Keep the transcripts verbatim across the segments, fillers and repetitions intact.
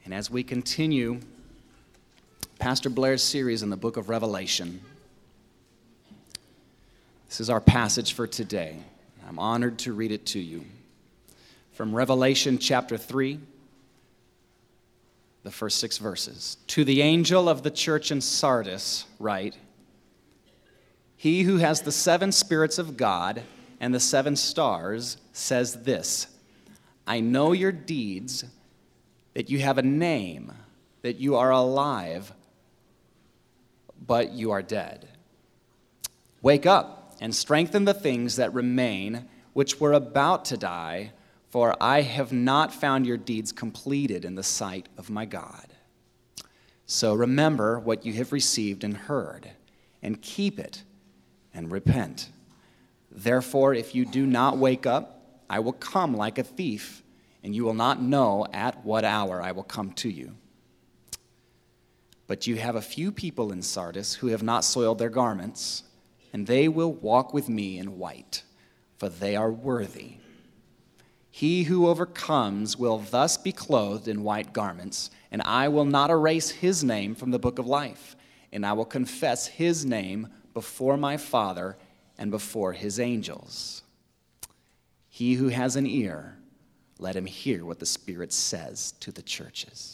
And as we continue Pastor Blair's series in the book of Revelation, this is our passage for today. I'm honored to read it to you. From Revelation chapter three, the first six verses. To the angel of the church in Sardis write, he who has the seven spirits of God and the seven stars says this, I know your deeds, that you have a name, that you are alive, but you are dead. Wake up and strengthen the things that remain, which were about to die, for I have not found your deeds completed in the sight of my God. So remember what you have received and heard, and keep it, and repent. Therefore, if you do not wake up, I will come like a thief, and you will not know at what hour I will come to you. But you have a few people in Sardis who have not soiled their garments, and they will walk with me in white, for they are worthy. He who overcomes will thus be clothed in white garments, and I will not erase his name from the book of life, and I will confess his name before my Father and before his angels. He who has an ear, let him hear what the Spirit says to the churches.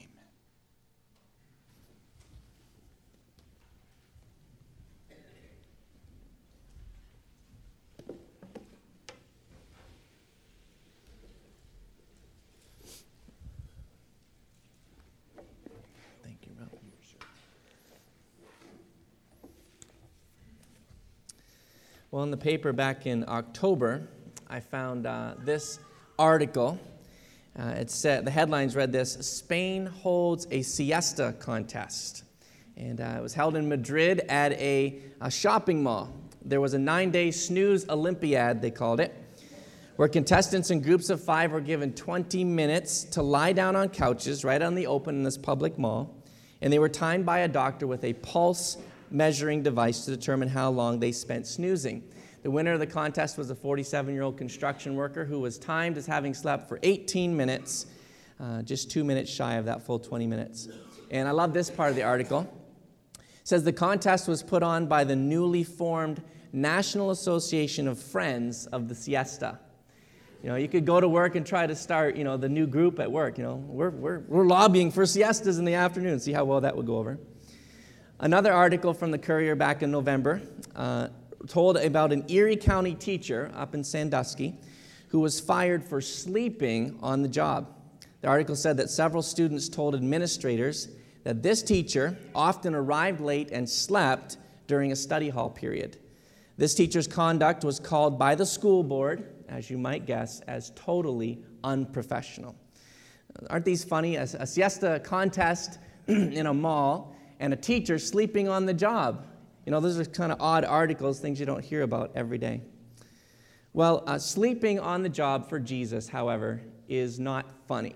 Well, in the paper back in October, I found uh, this article. Uh, it said, the headlines read this, Spain holds a siesta contest. And uh, it was held in Madrid at a, a shopping mall. There was a nine-day snooze Olympiad, they called it, where contestants in groups of five were given twenty minutes to lie down on couches right on the open in this public mall. And they were timed by a doctor with a pulse measuring device to determine how long they spent snoozing. The winner of the contest was a forty-seven-year-old construction worker who was timed as having slept for eighteen minutes, uh, just two minutes shy of that full twenty minutes. And I love this part of the article. It says the contest was put on by the newly formed National Association of Friends of the Siesta. You know, you could go to work and try to start, you know, the new group at work. You know, we're we're we're lobbying for siestas in the afternoon. See how well that would go over. Another article from the Courier back in November uh, told about an Erie County teacher up in Sandusky who was fired for sleeping on the job. The article said that several students told administrators that this teacher often arrived late and slept during a study hall period. This teacher's conduct was called by the school board, as you might guess, as totally unprofessional. Aren't these funny? A, a siesta contest in a mall, and a teacher sleeping on the job. You know, those are kind of odd articles, things you don't hear about every day. Well, uh, sleeping on the job for Jesus, however, is not funny.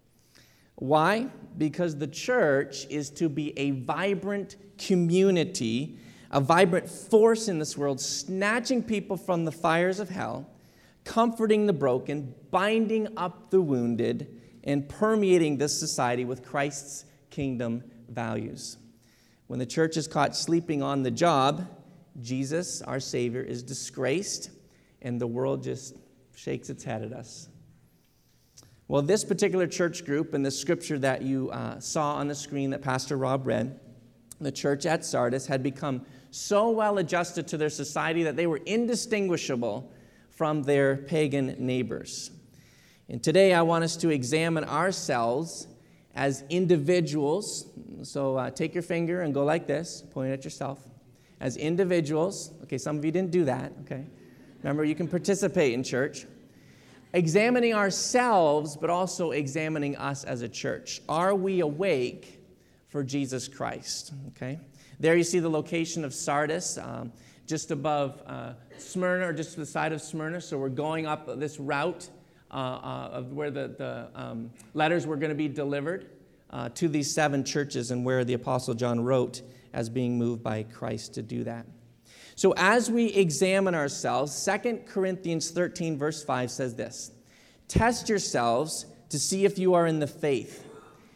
Why? Because the church is to be a vibrant community, a vibrant force in this world, snatching people from the fires of hell, comforting the broken, binding up the wounded, and permeating this society with Christ's kingdom values. When the church is caught sleeping on the job, Jesus, our Savior, is disgraced, and the world just shakes its head at us. Well, this particular church group in the scripture that you uh, saw on the screen that Pastor Rob read, the church at Sardis had become so well adjusted to their society that they were indistinguishable from their pagan neighbors. And today I want us to examine ourselves as individuals. So uh, take your finger and go like this, point it at yourself. As individuals, okay, some of you didn't do that, okay? Remember, you can participate in church. Examining ourselves, but also examining us as a church. Are we awake for Jesus Christ, okay? There you see the location of Sardis, um, just above uh, Smyrna, or just to the side of Smyrna. So we're going up this route uh, uh, of where the, the um, letters were going to be delivered uh, to these seven churches, and where the Apostle John wrote as being moved by Christ to do that. So as we examine ourselves, Second Corinthians thirteen, verse five says this, "Test yourselves to see if you are in the faith.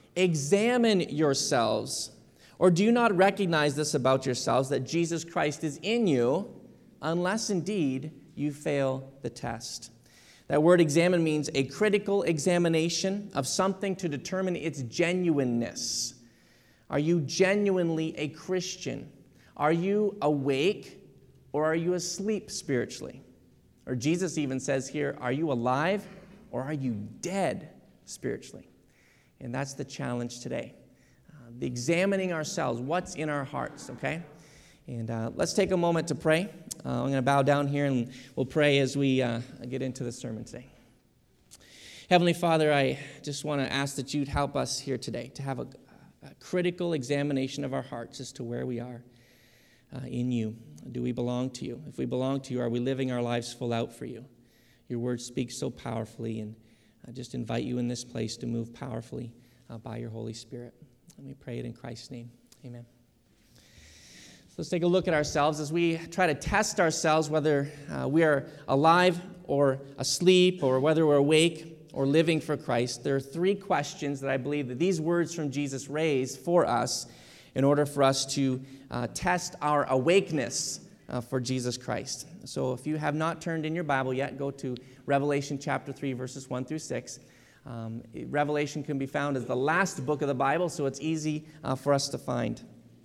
Examine yourselves. Or do you not recognize this about yourselves, that Jesus Christ is in you, unless indeed you fail the test? That word examine means a critical examination of something to determine its genuineness. Are you genuinely a Christian? Are you awake or are you asleep spiritually? Or Jesus even says here, are you alive or are you dead spiritually? And that's the challenge today. Uh, the examining ourselves, what's in our hearts, okay? And uh, let's take a moment to pray. Uh, I'm going to bow down here and we'll pray as we uh, get into the sermon today. Heavenly Father, I just want to ask that you'd help us here today to have a, a critical examination of our hearts as to where we are uh, in you. Do we belong to you? If we belong to you, are we living our lives full out for you? Your word speaks so powerfully, and I just invite you in this place to move powerfully uh, by your Holy Spirit. Let me pray it in Christ's name. Amen. So let's take a look at ourselves as we try to test ourselves whether uh, we are alive or asleep, or whether we're awake or living for Christ. There are three questions that I believe that these words from Jesus raise for us in order for us to uh, test our awakeness uh, for Jesus Christ. So if you have not turned in your Bible yet, go to Revelation chapter three, verses one through six. Um, Revelation can be found as the last book of the Bible, so it's easy uh, for us to find.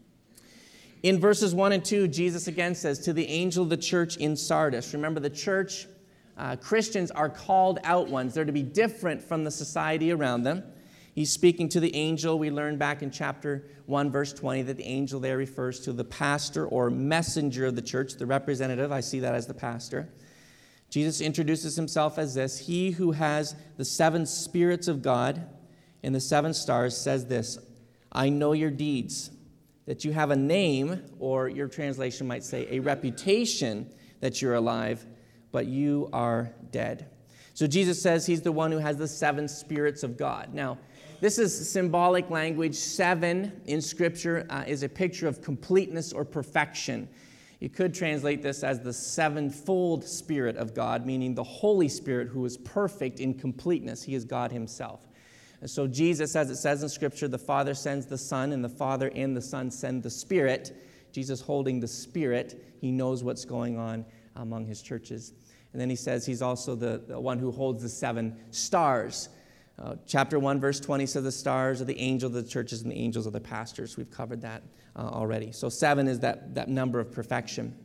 In verses one and two, Jesus again says, to the angel of the church in Sardis. Remember, the church, uh, Christians are called out ones. They're to be different from the society around them. He's speaking to the angel. We learned back in chapter one, verse twenty, that the angel there refers to the pastor or messenger of the church, the representative. I see that as the pastor. Jesus introduces himself as this: he who has the seven spirits of God and the seven stars says this, I know your deeds, that you have a name, or your translation might say a reputation that you're alive, but you are dead. So Jesus says he's the one who has the seven spirits of God. Now, this is symbolic language. Seven in Scripture uh, is a picture of completeness or perfection. You could translate this as the sevenfold Spirit of God, meaning the Holy Spirit who is perfect in completeness. He is God himself. And so Jesus, as it says in Scripture, the Father sends the Son, and the Father and the Son send the Spirit. Jesus holding the Spirit, he knows what's going on among his churches. And then he says he's also the, the one who holds the seven stars. Uh, chapter one, verse twenty says the stars are the angels of the churches and the angels of the pastors. We've covered that uh, already. So seven is that, that number of perfection.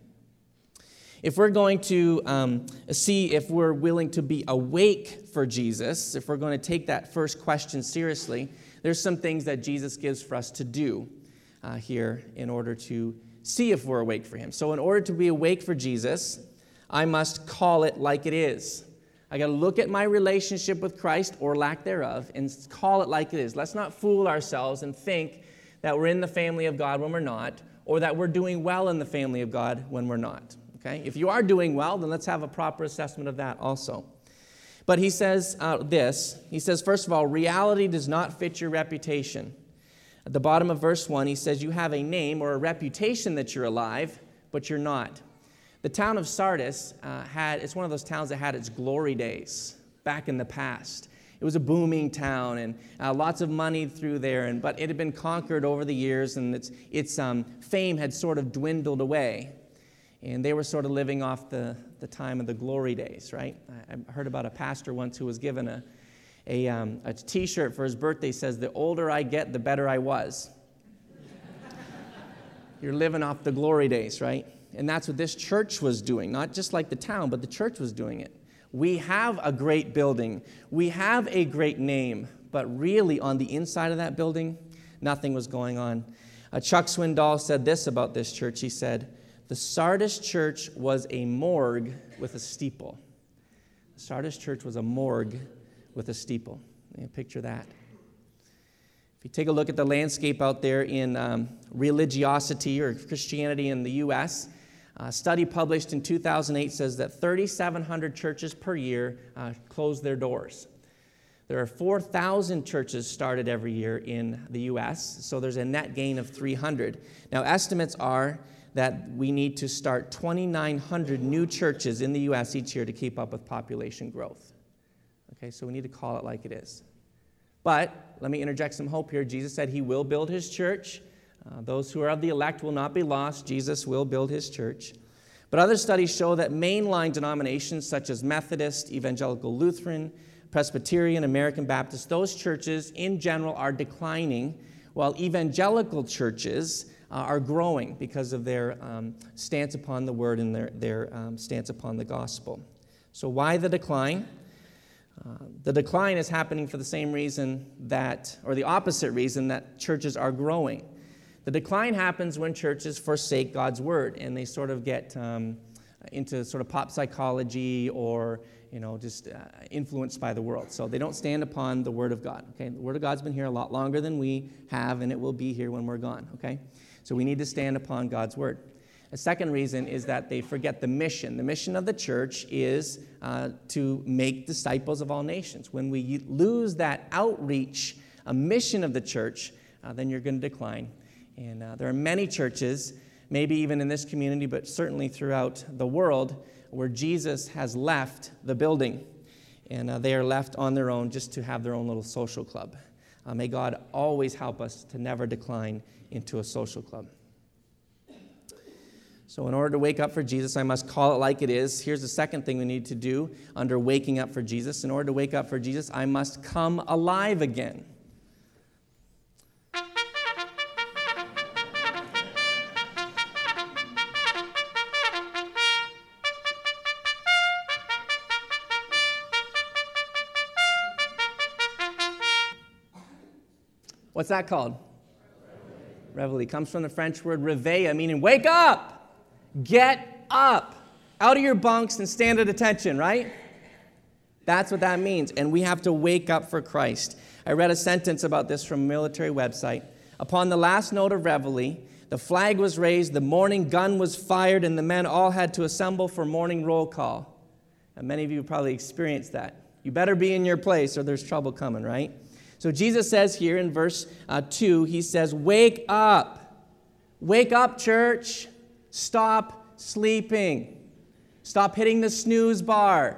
If we're going to um, see if we're willing to be awake for Jesus, if we're going to take that first question seriously, there's some things that Jesus gives for us to do uh, here in order to see if we're awake for him. So in order to be awake for Jesus, I must call it like it is. I got to look at my relationship with Christ, or lack thereof, and call it like it is. Let's not fool ourselves and think that we're in the family of God when we're not, or that we're doing well in the family of God when we're not. Okay? If you are doing well, then let's have a proper assessment of that also. But he says uh, this. He says, first of all, reality does not fit your reputation. At the bottom of verse one, he says, you have a name or a reputation that you're alive, but you're not. The town of Sardis uh, had, it's one of those towns that had its glory days back in the past. It was a booming town, and uh, lots of money through there, and but it had been conquered over the years, and its, its um, fame had sort of dwindled away. And they were sort of living off the, the time of the glory days, right? I, I heard about a pastor once who was given a, a, um, a T-shirt for his birthday. Says, the older I get, the better I was. You're living off the glory days, right? And that's what this church was doing, not just like the town, but the church was doing it. We have a great building. We have a great name, but really on the inside of that building, nothing was going on. Uh, Chuck Swindoll said this about this church. He said, the Sardis church was a morgue with a steeple. The Sardis church was a morgue with a steeple. You know, picture that. If you take a look at the landscape out there in um, religiosity or Christianity in the U S, a study published in two thousand eight says that thirty-seven hundred churches per year uh, close their doors. There are four thousand churches started every year in the U S, so there's a net gain of three hundred. Now, estimates are that we need to start twenty-nine hundred new churches in the U S each year to keep up with population growth. Okay, so we need to call it like it is. But let me interject some hope here. Jesus said he will build his church. Uh, those who are of the elect will not be lost. Jesus will build his church. But other studies show that mainline denominations such as Methodist, Evangelical Lutheran, Presbyterian, American Baptist, those churches in general are declining, while evangelical churches uh, are growing because of their um, stance upon the word and their, their um, stance upon the gospel. So why the decline? Uh, the decline is happening for the same reason that, or the opposite reason that churches are growing. The decline happens when churches forsake God's word and they sort of get um, into sort of pop psychology or, you know, just uh, influenced by the world. So they don't stand upon the word of God, okay? The word of God's been here a lot longer than we have, and it will be here when we're gone, okay? So we need to stand upon God's word. A second reason is that they forget the mission. The mission of the church is uh, to make disciples of all nations. When we lose that outreach, a mission of the church, uh, then you're going to decline. And uh, there are many churches, maybe even in this community, but certainly throughout the world, where Jesus has left the building. And uh, they are left on their own just to have their own little social club. Uh, may God always help us to never decline into a social club. So in order to wake up for Jesus, I must call it like it is. Here's the second thing we need to do under waking up for Jesus. In order to wake up for Jesus, I must come alive again. What's that called? Reveille. Comes from the French word réveil, meaning wake up, get up, out of your bunks and stand at attention, right? That's what that means, and we have to wake up for Christ. I read a sentence about this from a military website. Upon the last note of reveille, the flag was raised, the morning gun was fired, and the men all had to assemble for morning roll call. And many of you probably experienced that. You better be in your place or there's trouble coming, right? So Jesus says here in verse uh, two, he says, wake up. Wake up, church. Stop sleeping. Stop hitting the snooze bar.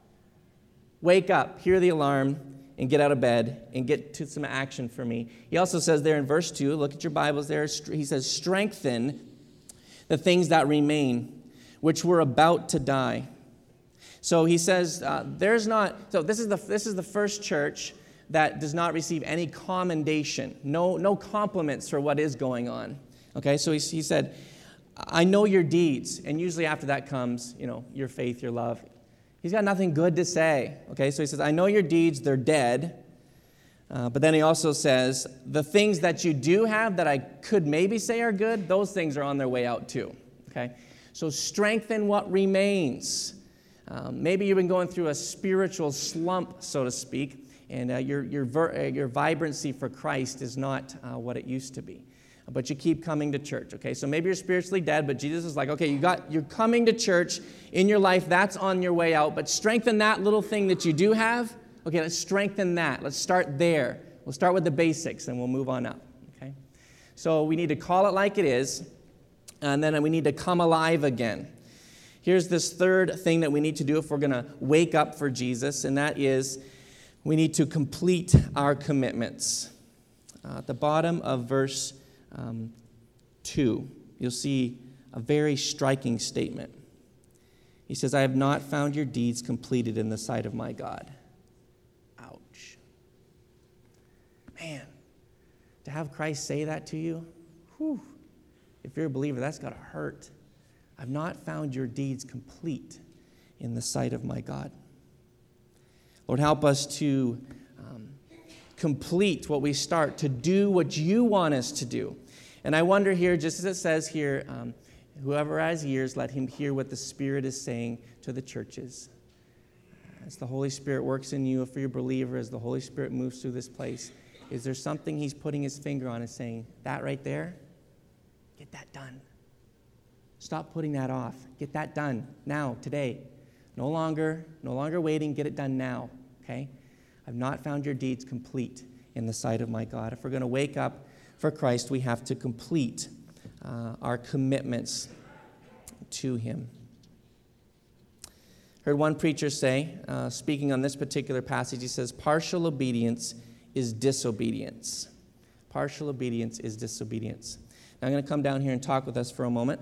Wake up, hear the alarm, and get out of bed and get to some action for me. He also says there in verse two, look at your Bibles there, he says, strengthen the things that remain, which were about to die. So he says, uh, there's not, so this is the this is the first church that does not receive any commendation, no, no compliments for what is going on. Okay, so he, he said, I know your deeds. And usually after that comes, you know, your faith, your love. He's got nothing good to say. Okay, so he says, I know your deeds, they're dead. Uh, but then he also says, the things that you do have that I could maybe say are good, those things are on their way out too. Okay, so strengthen what remains. Um, maybe you've been going through a spiritual slump, so to speak. And uh, your your ver- uh, your vibrancy for Christ is not uh, what it used to be, but you keep coming to church. Okay, so maybe you're spiritually dead, but Jesus is like, okay, you got you're coming to church in your life. That's on your way out, but strengthen that little thing that you do have. Okay, let's strengthen that. Let's start there. We'll start with the basics, and we'll move on up. Okay, so we need to call it like it is, and then we need to come alive again. Here's this third thing that we need to do if we're going to wake up for Jesus, and that is, we need to complete our commitments. Uh, at the bottom of verse um, two, you'll see a very striking statement. He says, I have not found your deeds completed in the sight of my God. Ouch. Man, to have Christ say that to you, whew, if you're a believer, that's got to hurt. I've not found your deeds complete in the sight of my God. Lord, help us to um, complete what we start, to do what you want us to do. And I wonder here, just as it says here, um, whoever has ears, let him hear what the Spirit is saying to the churches. As the Holy Spirit works in you, if you're a believer, as the Holy Spirit moves through this place, is there something he's putting his finger on and saying, that right there, get that done. Stop putting that off. Get that done now, today. No longer, no longer waiting, get it done now, okay? I've not found your deeds complete in the sight of my God. If we're going to wake up for Christ, we have to complete uh, our commitments to him. Heard one preacher say, uh, speaking on this particular passage, he says, partial obedience is disobedience. Partial obedience is disobedience. Now I'm going to come down here and talk with us for a moment.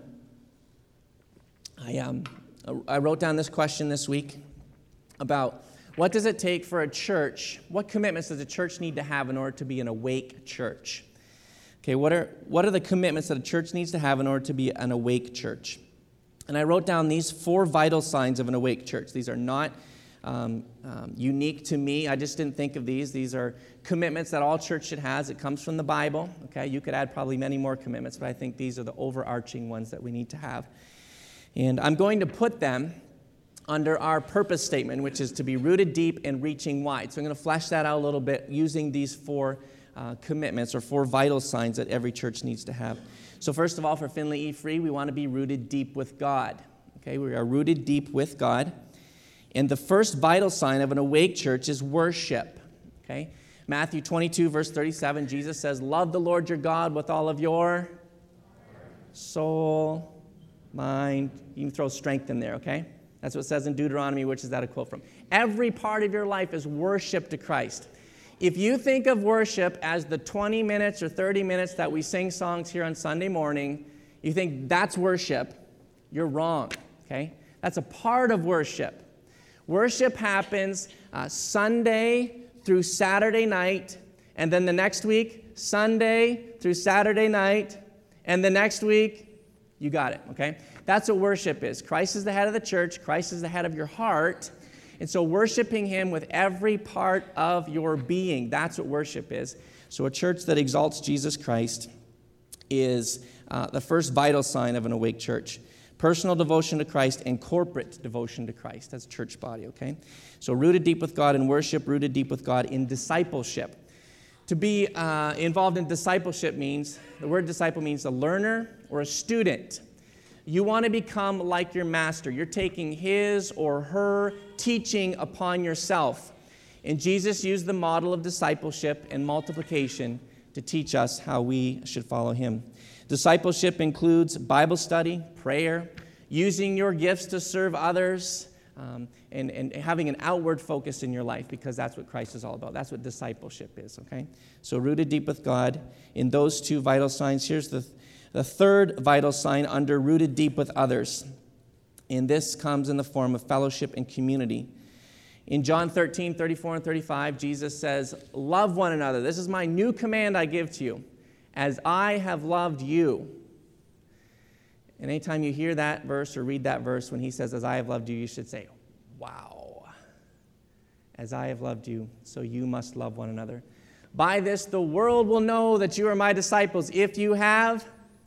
I, um, I wrote down this question this week about what does it take for a church, what commitments does a church need to have in order to be an awake church? Okay, what are, what are the commitments that a church needs to have in order to be an awake church? And I wrote down these four vital signs of an awake church. These are not um, um, unique to me. I just didn't think of these. These are commitments that all church should have. It comes from the Bible. Okay, you could add probably many more commitments, but I think these are the overarching ones that we need to have. And I'm going to put them under our purpose statement, which is to be rooted deep and reaching wide. So I'm going to flesh that out a little bit using these four uh, commitments or four vital signs that every church needs to have. So first of all, for Findlay E Free, we want to be rooted deep with God. Okay, we are rooted deep with God. And the first vital sign of an awake church is worship. Okay, Matthew twenty-two, verse thirty-seven, Jesus says, love the Lord your God with all of your soul, mind. You can throw strength in there, okay? That's what it says in Deuteronomy, which is that a quote from. Every part of your life is worship to Christ. If you think of worship as the twenty minutes or thirty minutes that we sing songs here on Sunday morning, you think that's worship, you're wrong, okay? That's a part of worship. Worship happens uh, Sunday through Saturday night, and then the next week, Sunday through Saturday night, and the next week, you got it, okay? That's what worship is. Christ is the head of the church. Christ is the head of your heart. And so worshiping him with every part of your being, that's what worship is. So a church that exalts Jesus Christ is uh, the first vital sign of an awake church. Personal devotion to Christ and corporate devotion to Christ. That's church body, okay? So rooted deep with God in worship, rooted deep with God in discipleship. To be uh, involved in discipleship means, the word disciple means a learner or a student. You want to become like your master. You're taking his or her teaching upon yourself. And Jesus used the model of discipleship and multiplication to teach us how we should follow him. Discipleship includes Bible study, prayer, using your gifts to serve others, um, and, and having an outward focus in your life, because that's what Christ is all about. That's what discipleship is, okay? So rooted deep with God in those two vital signs. Here's the, the third vital sign under rooted deep with others. And this comes in the form of fellowship and community. In John thirteen, thirty-four and thirty-five, Jesus says, love one another. This is my new command I give to you, as I have loved you. And anytime you hear that verse or read that verse, when he says, as I have loved you, you should say, wow. As I have loved you, so you must love one another. By this, the world will know that you are my disciples, if you have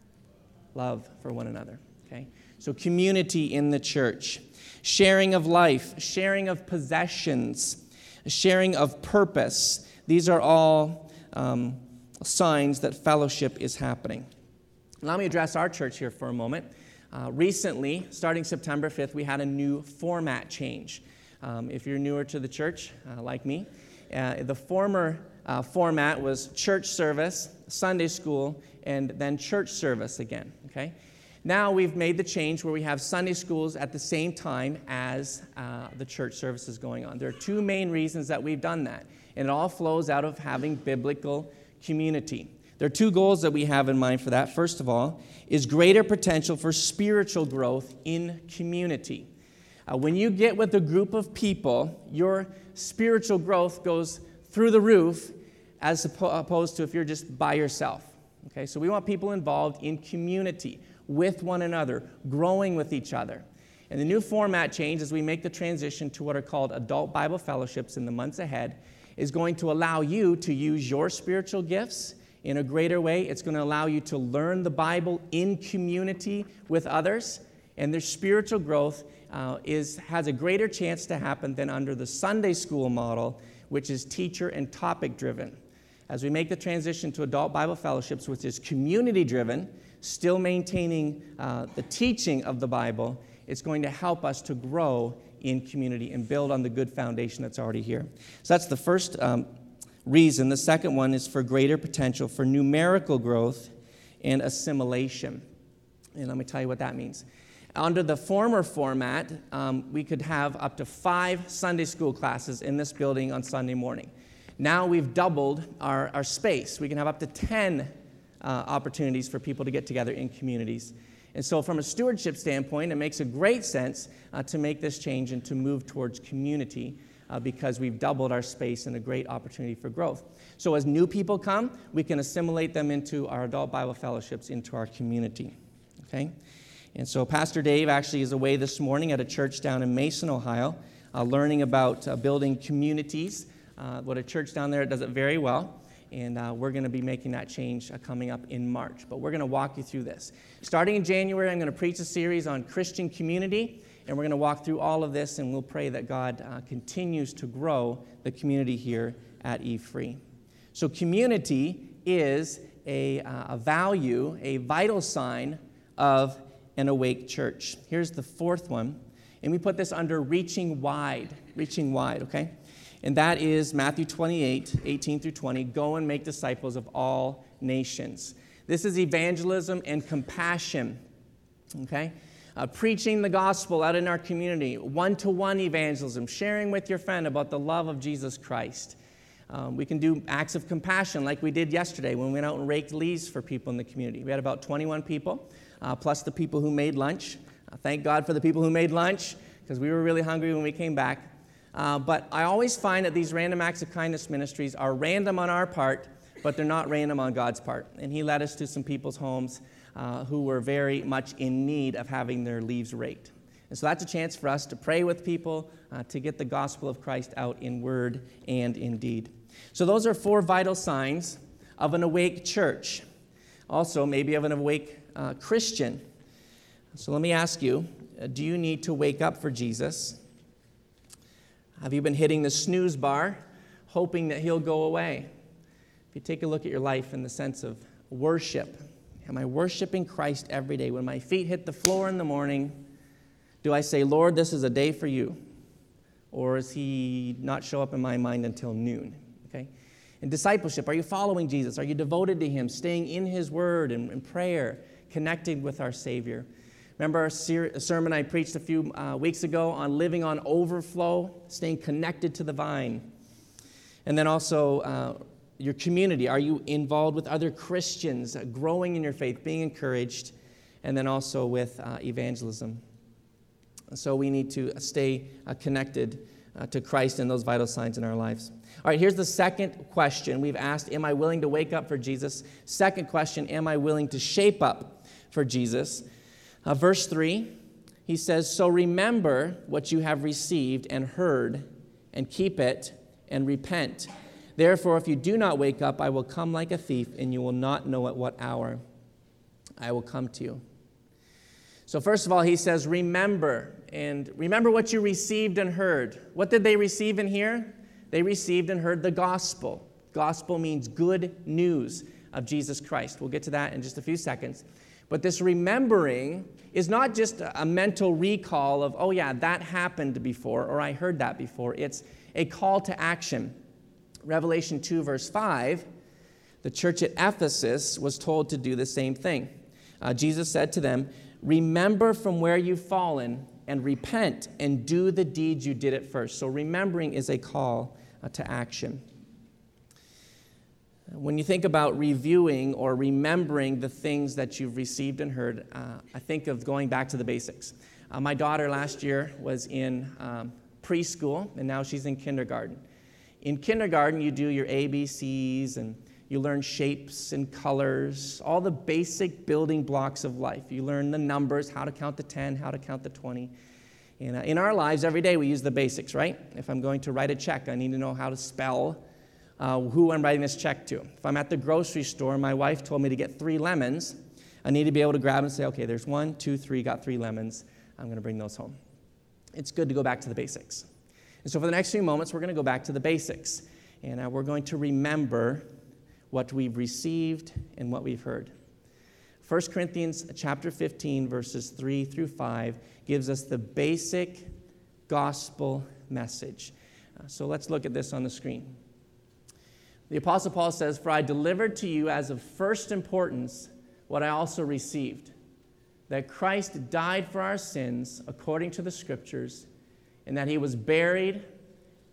love for one another. Okay? So community in the church. Sharing of life, sharing of possessions, sharing of purpose. These are all um, signs that fellowship is happening. Let me address our church here for a moment. Uh, recently, starting September fifth, we had a new format change. Um, if you're newer to the church, uh, like me, uh, the former uh, format was church service, Sunday school, and then church service again, okay? Now we've made the change where we have Sunday schools at the same time as uh, the church service is going on. There are two main reasons that we've done that, and it all flows out of having biblical community. There are two goals that we have in mind for that. First of all, is greater potential for spiritual growth in community. Uh, when you get with a group of people, your spiritual growth goes through the roof as opposed to if you're just by yourself. Okay, so we want people involved in community with one another, growing with each other. And the new format change as we make the transition to what are called adult Bible fellowships in the months ahead is going to allow you to use your spiritual gifts in a greater way. It's going to allow you to learn the Bible in community with others, and their spiritual growth uh, is has a greater chance to happen than under the Sunday school model, which is teacher and topic driven. As we make the transition to adult Bible fellowships, which is community driven, still maintaining uh, the teaching of the Bible, it's going to help us to grow in community and build on the good foundation that's already here. So that's the first um, reason. The second one is for greater potential for numerical growth and assimilation. And let me tell you what that means. Under the former format, um, we could have up to five Sunday school classes in this building on Sunday morning. Now we've doubled our, our space. We can have up to ten uh, opportunities for people to get together in communities. And so from a stewardship standpoint, it makes a great sense uh, to make this change and to move towards community uh, because we've doubled our space and a great opportunity for growth. So as new people come, we can assimilate them into our adult Bible fellowships, into our community. Okay? And so Pastor Dave actually is away this morning at a church down in Mason, Ohio, uh, learning about uh, building communities. Uh, what a church down there does it very well. And uh, we're going to be making that change uh, coming up in March. But we're going to walk you through this. Starting in January, I'm going to preach a series on Christian community. And we're going to walk through all of this, and we'll pray that God uh, continues to grow the community here at Eve Free. So community is a, uh, a value, a vital sign of an awake church. Here's the fourth one. And we put this under reaching wide. Reaching wide, okay? And that is Matthew twenty-eight, eighteen through twenty. Go and make disciples of all nations. This is evangelism and compassion, okay? Uh, preaching the gospel out in our community, one-to-one evangelism, sharing with your friend about the love of Jesus Christ. Um, we can do acts of compassion like we did yesterday when we went out and raked leaves for people in the community. We had about twenty-one people, uh, plus the people who made lunch. Uh, thank God for the people who made lunch, because we were really hungry when we came back. Uh, but I always find that these random acts of kindness ministries are random on our part, but they're not random on God's part. And he led us to some people's homes uh, who were very much in need of having their leaves raked. And so that's a chance for us to pray with people, uh, to get the gospel of Christ out in word and in deed. So those are four vital signs of an awake church. Also, maybe of an awake uh, Christian. So let me ask you, uh, do you need to wake up for Jesus? Have you been hitting the snooze bar, hoping that he'll go away? If you take a look at your life in the sense of worship, am I worshiping Christ every day? When my feet hit the floor in the morning, do I say, Lord, this is a day for you? Or does he not show up in my mind until noon? Okay. In discipleship, are you following Jesus? Are you devoted to him, staying in his word and in prayer, connected with our Savior? Remember our ser- sermon I preached a few uh, weeks ago on living on overflow, staying connected to the vine. And then also uh, your community. Are you involved with other Christians, uh, growing in your faith, being encouraged? And then also with uh, evangelism. So we need to stay uh, connected uh, to Christ and those vital signs in our lives. All right, here's the second question. We've asked, am I willing to wake up for Jesus? Second question, am I willing to shape up for Jesus? Uh, verse three, he says, so remember what you have received and heard, and keep it, and repent. Therefore, if you do not wake up, I will come like a thief, and you will not know at what hour I will come to you. So first of all, he says, remember, and remember what you received and heard. What did they receive and hear? They received and heard the gospel. Gospel means good news of Jesus Christ. We'll get to that in just a few seconds. But this remembering is not just a mental recall of, oh yeah, that happened before, or I heard that before. It's a call to action. Revelation two, verse five, the church at Ephesus was told to do the same thing. Uh, Jesus said to them, remember from where you've fallen, and repent, and do the deeds you did at first. So remembering is a call uh, to action. When you think about reviewing or remembering the things that you've received and heard, uh, I think of going back to the basics. Uh, my daughter last year was in um, preschool, and now she's in kindergarten. In kindergarten, you do your A B Cs, and you learn shapes and colors, all the basic building blocks of life. You learn the numbers, how to count to ten, how to count to twenty. And uh, in our lives, every day we use the basics, right? If I'm going to write a check, I need to know how to spell Uh, who I'm writing this check to. If I'm at the grocery store, my wife told me to get three lemons, I need to be able to grab and say, okay, there's one, two, three, got three lemons. I'm going to bring those home. It's good to go back to the basics. And so for the next few moments, we're going to go back to the basics. And uh, we're going to remember what we've received and what we've heard. First Corinthians chapter fifteen, verses three through five, gives us the basic gospel message. Uh, so let's look at this on the screen. The Apostle Paul says, for I delivered to you as of first importance what I also received, that Christ died for our sins according to the Scriptures, and that he was buried,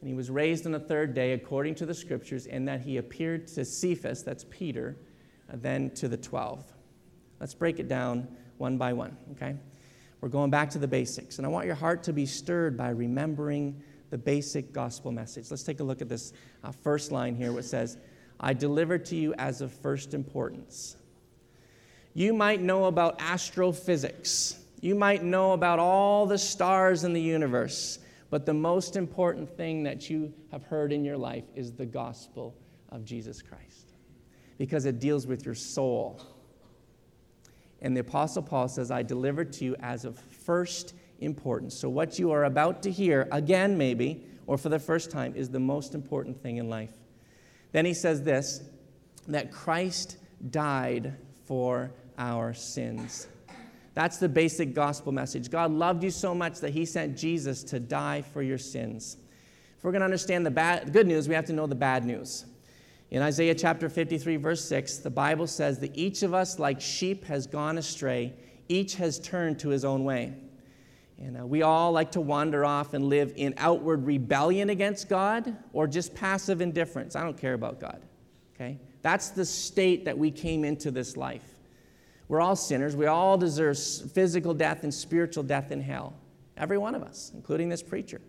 and he was raised on the third day according to the Scriptures, and that he appeared to Cephas, that's Peter, and then to the twelve. Let's break it down one by one, okay? We're going back to the basics, and I want your heart to be stirred by remembering the basic gospel message. Let's take a look at this uh, first line here, which says, I deliver to you as of first importance. You might know about astrophysics. You might know about all the stars in the universe, but the most important thing that you have heard in your life is the gospel of Jesus Christ, because it deals with your soul. And the Apostle Paul says, I deliver to you as of first importance. So what you are about to hear, again maybe, or for the first time, is the most important thing in life. Then he says this, that Christ died for our sins. That's the basic gospel message. God loved you so much that he sent Jesus to die for your sins. If we're going to understand the bad, the good news, we have to know the bad news. In Isaiah chapter fifty-three, verse six, the Bible says that each of us, like sheep, has gone astray. Each has turned to his own way. And uh, we all like to wander off and live in outward rebellion against God or just passive indifference. I don't care about God. Okay? That's the state that we came into this life. We're all sinners. We all deserve physical death and spiritual death in hell. Every one of us, including this preacher.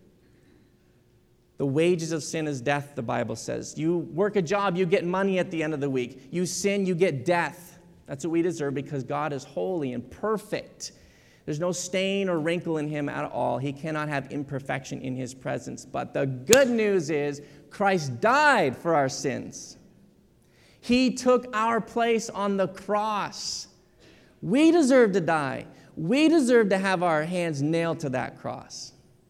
The wages of sin is death, the Bible says. You work a job, you get money at the end of the week. You sin, you get death. That's what we deserve because God is holy and perfect. There's no stain or wrinkle in him at all. He cannot have imperfection in his presence. But the good news is Christ died for our sins. He took our place on the cross. We deserve to die. We deserve to have our hands nailed to that cross.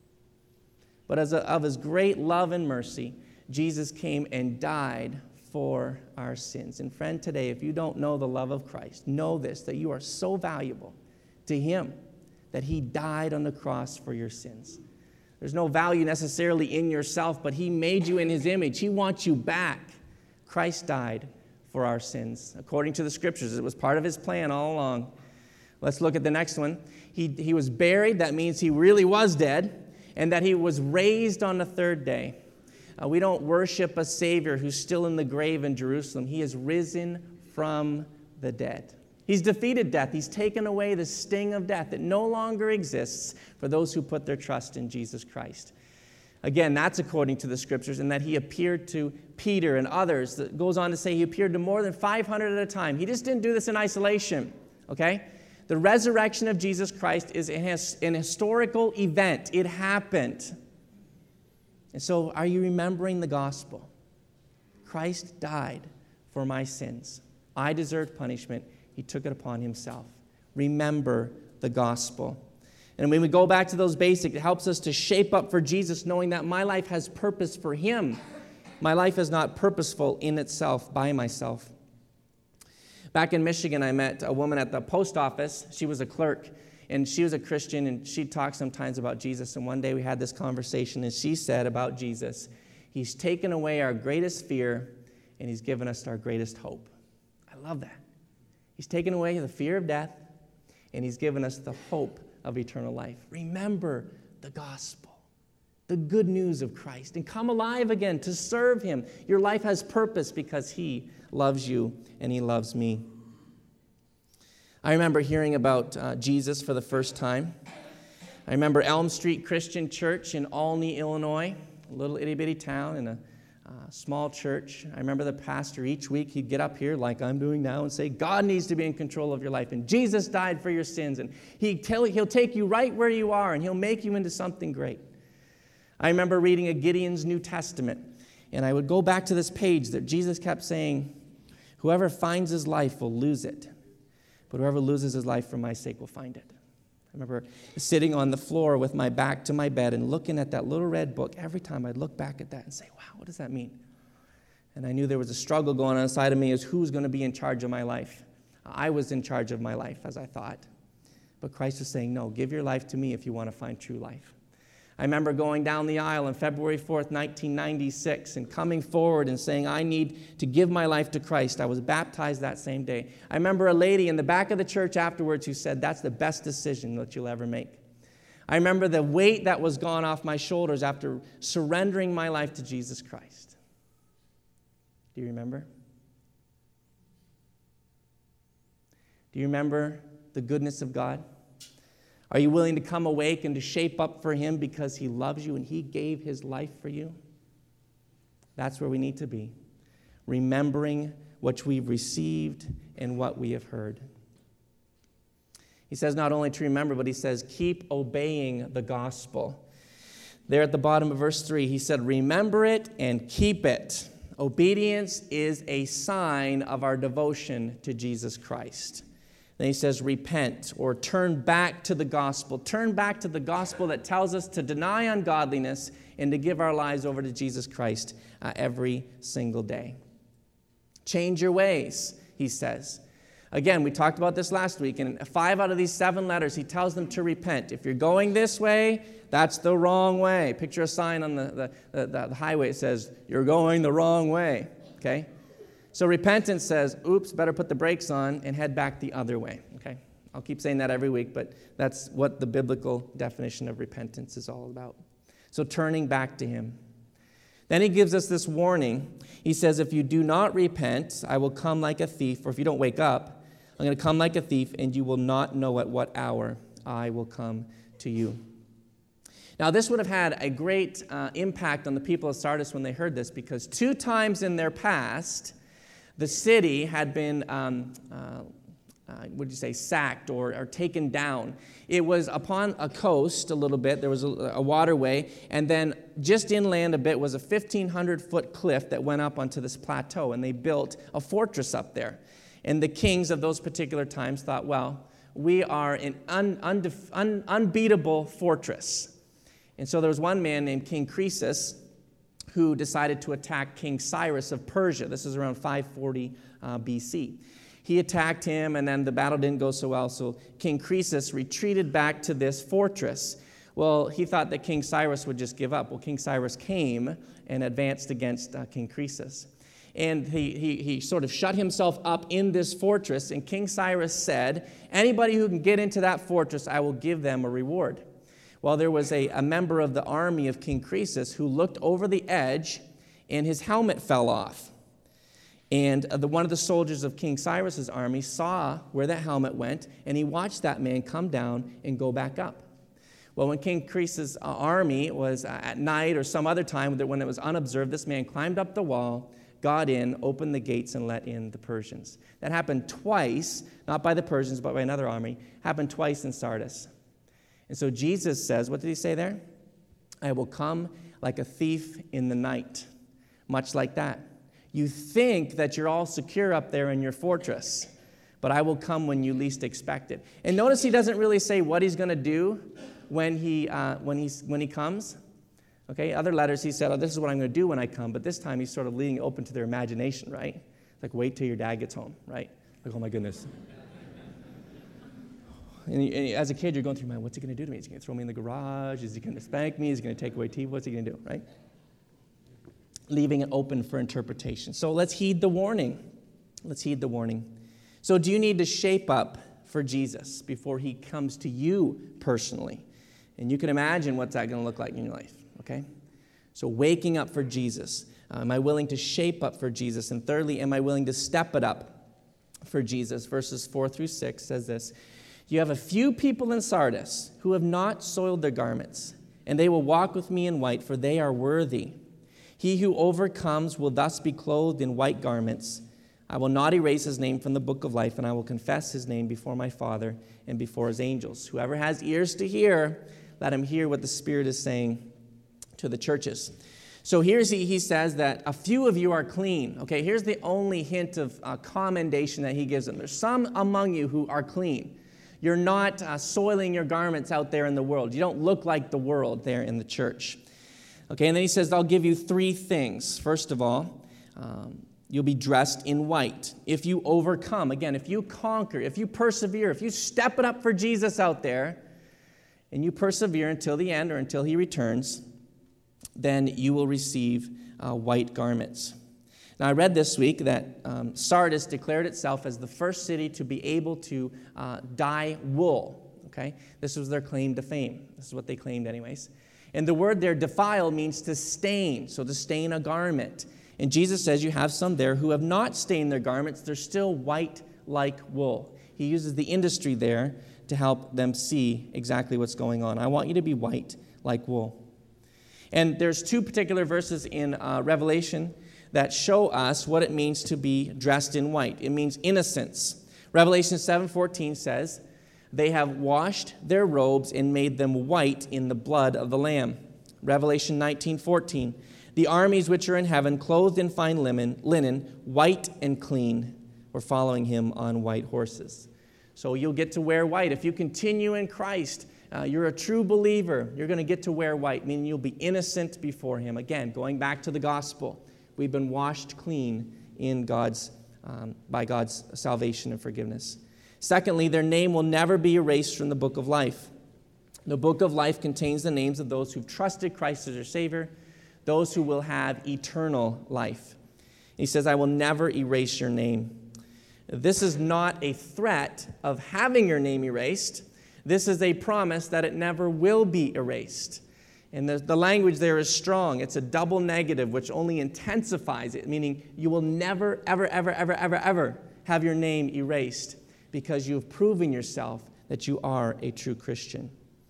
But as a, of his great love and mercy, Jesus came and died for our sins. And friend, today, if you don't know the love of Christ, know this, that you are so valuable to him that he died on the cross for your sins. There's no value necessarily in yourself, but he made you in his image. He wants you back. Christ died for our sins. According to the Scriptures, it was part of his plan all along. Let's look at the next one. He, he was buried. That means he really was dead. And that he was raised on the third day. Uh, we don't worship a Savior who's still in the grave in Jerusalem. He is risen from the dead. He's defeated death. He's taken away the sting of death. It no longer exists for those who put their trust in Jesus Christ. Again, that's according to the Scriptures, and that he appeared to Peter and others. That goes on to say he appeared to more than five hundred at a time. He just didn't do this in isolation, okay? The resurrection of Jesus Christ is an historical event. It happened. And so, are you remembering the gospel? Christ died for my sins. I deserved punishment. He took it upon himself. Remember the gospel. And when we go back to those basics, it helps us to shape up for Jesus, knowing that my life has purpose for him. My life is not purposeful in itself by myself. Back in Michigan, I met a woman at the post office. She was a clerk, and she was a Christian, and she'd talk sometimes about Jesus. And one day we had this conversation, and she said about Jesus, he's taken away our greatest fear, and he's given us our greatest hope. I love that. He's taken away the fear of death, and he's given us the hope of eternal life. Remember the gospel, the good news of Christ, and come alive again to serve him. Your life has purpose because he loves you and he loves me. I remember hearing about uh, Jesus for the first time. I remember Elm Street Christian Church in Olney, Illinois, a little itty-bitty town in a uh, small church. I remember the pastor each week, he'd get up here like I'm doing now and say, God needs to be in control of your life, and Jesus died for your sins, and he'd tell, he'll take you right where you are, and he'll make you into something great. I remember reading a Gideon's New Testament, and I would go back to this page that Jesus kept saying, whoever finds his life will lose it, but whoever loses his life for my sake will find it. I remember sitting on the floor with my back to my bed and looking at that little red book. Every time I'd look back at that and say, wow, what does that mean? And I knew there was a struggle going on inside of me as who's going to be in charge of my life. I was in charge of my life, as I thought. But Christ was saying, no, give your life to me if you want to find true life. I remember going down the aisle on February fourth, nineteen ninety-six, and coming forward and saying, I need to give my life to Christ. I was baptized that same day. I remember a lady in the back of the church afterwards who said, that's the best decision that you'll ever make. I remember the weight that was gone off my shoulders after surrendering my life to Jesus Christ. Do you remember? Do you remember the goodness of God? Are you willing to come awake and to shape up for him because he loves you and he gave his life for you? That's where we need to be, remembering what we've received and what we have heard. He says not only to remember, but he says, keep obeying the gospel. There at the bottom of verse three, he said, remember it and keep it. Obedience is a sign of our devotion to Jesus Christ. Then he says, repent, or turn back to the gospel. Turn back to the gospel that tells us to deny ungodliness and to give our lives over to Jesus Christ uh, every single day. Change your ways, he says. Again, we talked about this last week. In five out of these seven letters, he tells them to repent. If you're going this way, that's the wrong way. Picture a sign on the, the, the, the highway. It says, you're going the wrong way. Okay? So repentance says, oops, better put the brakes on and head back the other way. Okay? I'll keep saying that every week, but that's what the biblical definition of repentance is all about. So turning back to him. Then he gives us this warning. He says, if you do not repent, I will come like a thief, or if you don't wake up, I'm going to come like a thief, and you will not know at what hour I will come to you. Now, this would have had a great uh, impact on the people of Sardis when they heard this, because two times in their past, the city had been, um, uh, uh, what did you say, sacked or, or taken down. It was upon a coast a little bit. There was a, a waterway, and then just inland a bit was a fifteen hundred foot cliff that went up onto this plateau, and they built a fortress up there. And the kings of those particular times thought, well, we are an un, undef, un, unbeatable fortress. And so there was one man named King Croesus who decided to attack King Cyrus of Persia. This is around five forty uh, B C. He attacked him, and then the battle didn't go so well, so King Croesus retreated back to this fortress. Well, he thought that King Cyrus would just give up. Well, King Cyrus came and advanced against uh, King Croesus. And he, he, he sort of shut himself up in this fortress, and King Cyrus said, anybody who can get into that fortress, I will give them a reward. Well, there was a, a member of the army of King Croesus who looked over the edge, and his helmet fell off. And the, one of the soldiers of King Cyrus's army saw where that helmet went, and he watched that man come down and go back up. Well, when King Croesus' army was at night or some other time when it was unobserved, this man climbed up the wall, got in, opened the gates, and let in the Persians. That happened twice, not by the Persians, but by another army. Happened twice in Sardis. And so Jesus says, what did he say there? I will come like a thief in the night. Much like that. You think that you're all secure up there in your fortress, but I will come when you least expect it. And notice he doesn't really say what he's going to do when he, uh, when, he's, when he comes. Okay, other letters he said, oh, this is what I'm going to do when I come, but this time he's sort of leaving it open to their imagination, right? Like, wait till your dad gets home, right? Like, oh my goodness. And, you, and as a kid, you're going through, man, what's he going to do to me? Is he going to throw me in the garage? Is he going to spank me? Is he going to take away T V? What's he going to do, right? Leaving it open for interpretation. So let's heed the warning. Let's heed the warning. So do you need to shape up for Jesus before he comes to you personally? And you can imagine what's that going to look like in your life. Okay? So waking up for Jesus. Uh, am I willing to shape up for Jesus? And thirdly, am I willing to step it up for Jesus? Verses four through six says this. You have a few people in Sardis who have not soiled their garments, and they will walk with me in white, for they are worthy. He who overcomes will thus be clothed in white garments. I will not erase his name from the book of life, and I will confess his name before my Father and before his angels. Whoever has ears to hear, let him hear what the Spirit is saying to the churches. So here's he, he says that a few of you are clean. Okay, here's the only hint of uh, commendation that he gives them. There's some among you who are clean. You're not uh, soiling your garments out there in the world. You don't look like the world there in the church. Okay, and then he says, I'll give you three things. First of all, um, you'll be dressed in white. If you overcome, again, if you conquer, if you persevere, if you step it up for Jesus out there, and you persevere until the end or until he returns, then you will receive uh, white garments. Now, I read this week that um, Sardis declared itself as the first city to be able to uh, dye wool. okay? This was their claim to fame. This is what they claimed anyways. And the word there, defile, means to stain, so to stain a garment. And Jesus says you have some there who have not stained their garments. They're still white like wool. He uses the industry there to help them see exactly what's going on. I want you to be white like wool. And there's two particular verses in uh, Revelation that show us what it means to be dressed in white. It means innocence. Revelation seven fourteen says, they have washed their robes and made them white in the blood of the Lamb. Revelation nineteen fourteen, the armies which are in heaven, clothed in fine linen, linen, white and clean, were following him on white horses. So you'll get to wear white. If you continue in Christ, uh, you're a true believer, you're going to get to wear white, meaning you'll be innocent before him. Again, going back to the gospel, we've been washed clean in God's, um, by God's salvation and forgiveness. Secondly, their name will never be erased from the book of life. The book of life contains the names of those who've trusted Christ as their Savior, those who will have eternal life. He says, I will never erase your name. This is not a threat of having your name erased. This is a promise that it never will be erased. And the, the language there is strong. It's a double negative, which only intensifies it, meaning you will never, ever, ever, ever, ever, ever have your name erased because you've proven yourself that you are a true Christian.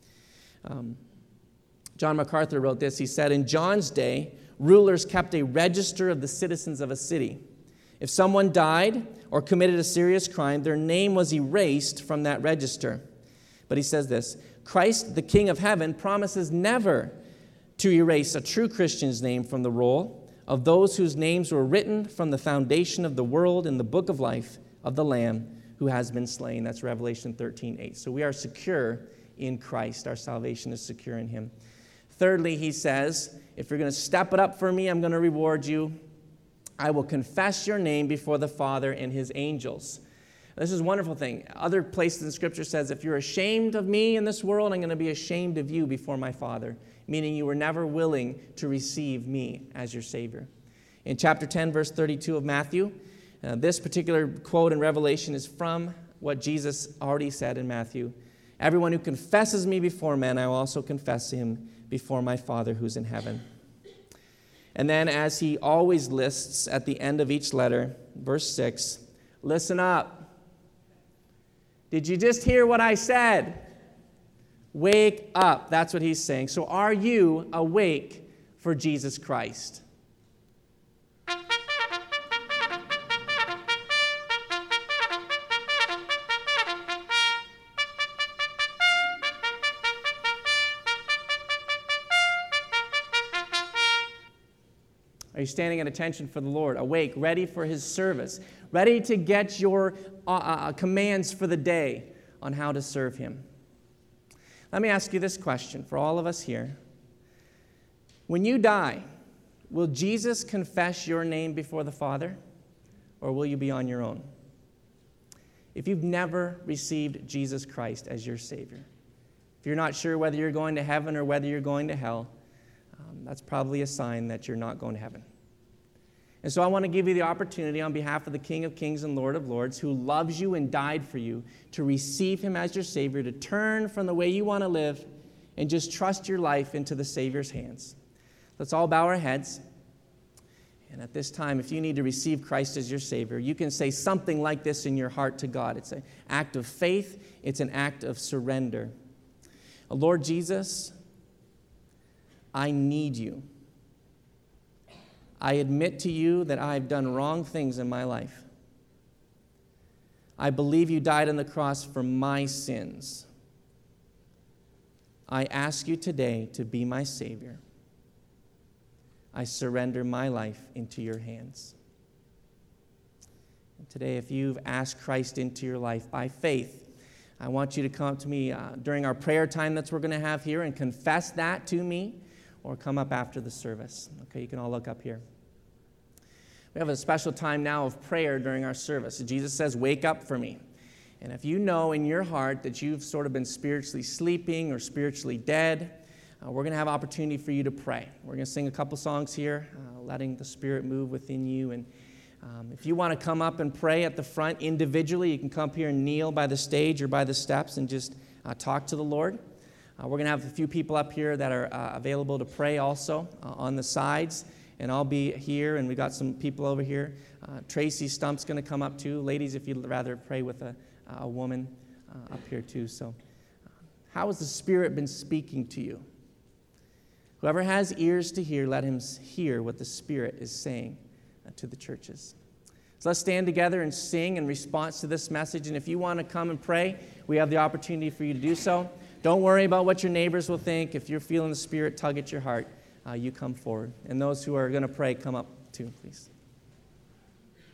Um, John MacArthur wrote this. He said, in John's day, rulers kept a register of the citizens of a city. If someone died or committed a serious crime, their name was erased from that register. But he says this, Christ, the King of heaven, promises never to erase a true Christian's name from the roll of those whose names were written from the foundation of the world in the book of life of the Lamb who has been slain. That's Revelation thirteen eight. So we are secure in Christ. Our salvation is secure in him. Thirdly, he says, if you're going to step it up for me, I'm going to reward you. I will confess your name before the Father and his angels. This is a wonderful thing. Other places in Scripture says, if you're ashamed of me in this world, I'm going to be ashamed of you before my Father, meaning you were never willing to receive me as your Savior. In chapter ten, verse thirty-two of Matthew, uh, this particular quote in Revelation is from what Jesus already said in Matthew. Everyone who confesses me before men, I will also confess him before my Father who's in heaven. And then, as he always lists at the end of each letter, verse six, listen up. Did you just hear what I said? Wake up. That's what he's saying. So are you awake for Jesus Christ? Are you standing at attention for the Lord, awake, ready for his service, ready to get your uh, uh, commands for the day on how to serve him? Let me ask you this question for all of us here. When you die, will Jesus confess your name before the Father, or will you be on your own? If you've never received Jesus Christ as your Savior, if you're not sure whether you're going to heaven or whether you're going to hell, Um, that's probably a sign that you're not going to heaven. And so I want to give you the opportunity on behalf of the King of Kings and Lord of Lords, who loves you and died for you, to receive him as your Savior, to turn from the way you want to live and just trust your life into the Savior's hands. Let's all bow our heads. And at this time, if you need to receive Christ as your Savior, you can say something like this in your heart to God. It's an act of faith. It's an act of surrender. Lord Jesus, I need you. I admit to you that I've done wrong things in my life. I believe you died on the cross for my sins. I ask you today to be my Savior. I surrender my life into your hands. And today, if you've asked Christ into your life by faith, I want you to come up to me uh, during our prayer time that we're going to have here and confess that to me, or come up after the service. Okay, you can all look up here. We have a special time now of prayer during our service. Jesus says, wake up for me. And if you know in your heart that you've sort of been spiritually sleeping or spiritually dead, uh, we're going to have opportunity for you to pray. We're going to sing a couple songs here, uh, letting the Spirit move within you. And um, if you want to come up and pray at the front individually, you can come up here and kneel by the stage or by the steps and just uh, talk to the Lord. Uh, we're going to have a few people up here that are uh, available to pray also uh, on the sides. And I'll be here, and we got some people over here. Uh, Tracy Stump's going to come up too. Ladies, if you'd rather pray with a, a woman uh, up here too. So, uh, how has the Spirit been speaking to you? Whoever has ears to hear, let him hear what the Spirit is saying uh, to the churches. So let's stand together and sing in response to this message. And if you want to come and pray, we have the opportunity for you to do so. Don't worry about what your neighbors will think. If you're feeling the Spirit tug at your heart, Uh, you come forward. And those who are going to pray, come up too, please.